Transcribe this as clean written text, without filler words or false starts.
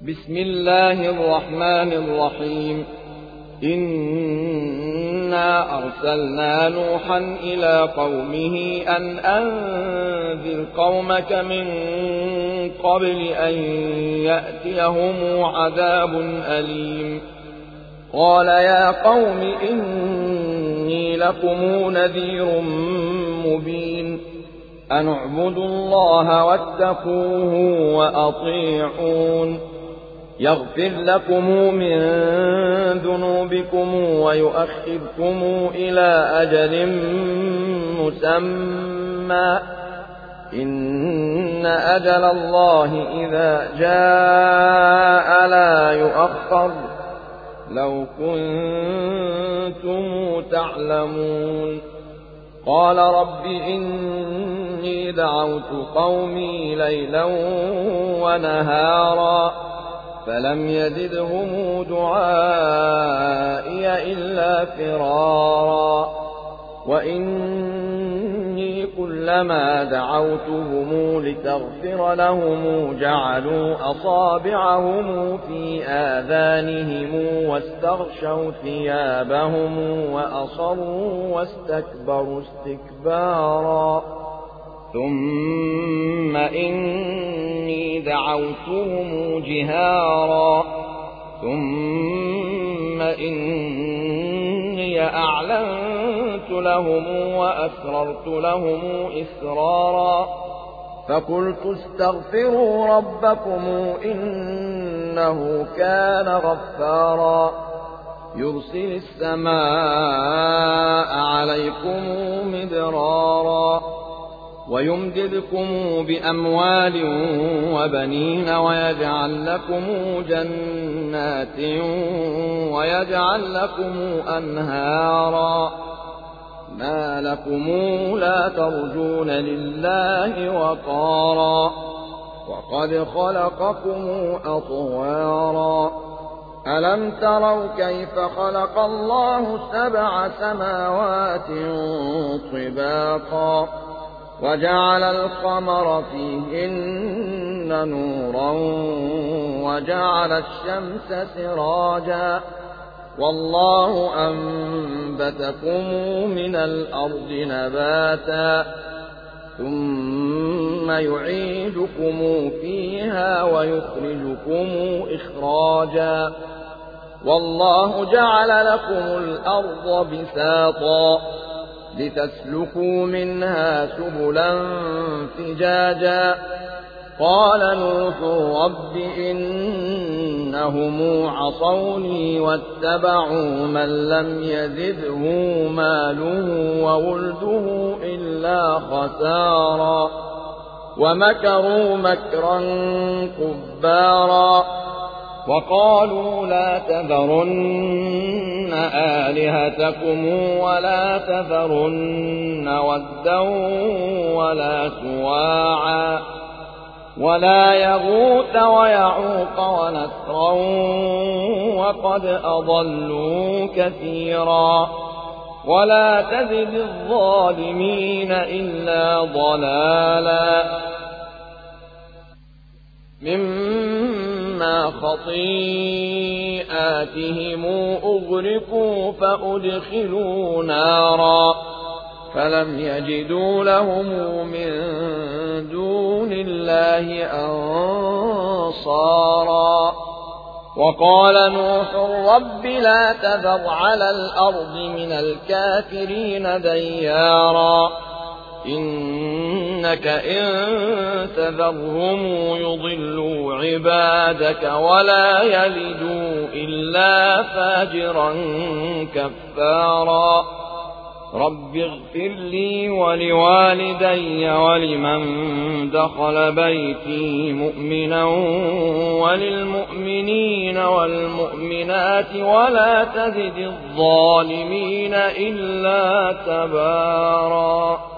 بسم الله الرحمن الرحيم. إنا أرسلنا نوحا إلى قومه أن أنذر قومك من قبل أن يأتيهم عذاب أليم. قال يا قوم إني لكم نذير مبين. أن اعبدوا الله واتقوه وأطيعون. يغفر لكم من ذنوبكم ويؤخركم إلى أجل مسمى. إن أجل الله إذا جاء لا يؤخر. لو كنتم تعلمون. قال رب إني دعوت قومي ليلا ونهارا فلم يزدهم دعائي إلا فرارا. وإني كلما دعوتهم لتغفر لهم جعلوا أصابعهم في آذانهم واستغشوا ثيابهم وأصروا واستكبروا استكبارا. ثم إني دعوتهم جهارا ثم إني أعلنت لهم وأسررت لهم إسرارا. فقلت استغفروا ربكم إنه كان غفارا. يرسل السماء عليكم مدرارا ويمددكم بأموال وبنين ويجعل لكم جنات ويجعل لكم أنهارا. ما لكم لا ترجون لله وقارا وقد خلقكم أطوارا. ألم تروا كيف خلق الله 7 سماوات طباقا وجعل القمر فيهن نورا وجعل الشمس سراجا. والله أنبتكم من الأرض نباتا ثم يعيدكم فيها ويخرجكم إخراجا. والله جعل لكم الأرض بساطا لتسلكوا منها سبلا فجاجا. قال نوح رب إنهم عصوني واتبعوا من لم يزده ماله وولده إلا خسارا. ومكروا مكرا كبارا وقالوا لا تذرن آلهتكم ولا تذرن ودا ولا سواعا ولا يغوث ويعوق ونسرا وقد أضلوا كثيرا. ولا تزد الظالمين إلا ضلالا. مما خطيئاتهم أغرقوا فأدخلوا نارا فلم يجدوا لهم من دون الله أنصارا. وقال نوح رب لا تذر على الأرض من الكافرين ديارا إنك إن تذرهم يضلوا عبادك ولا يلدوا إلا فاجرا كفارا. رب اغفر لي ولوالدي ولمن دخل بيتي مؤمنا وللمؤمنين والمؤمنات ولا تزد الظالمين إلا تبارا.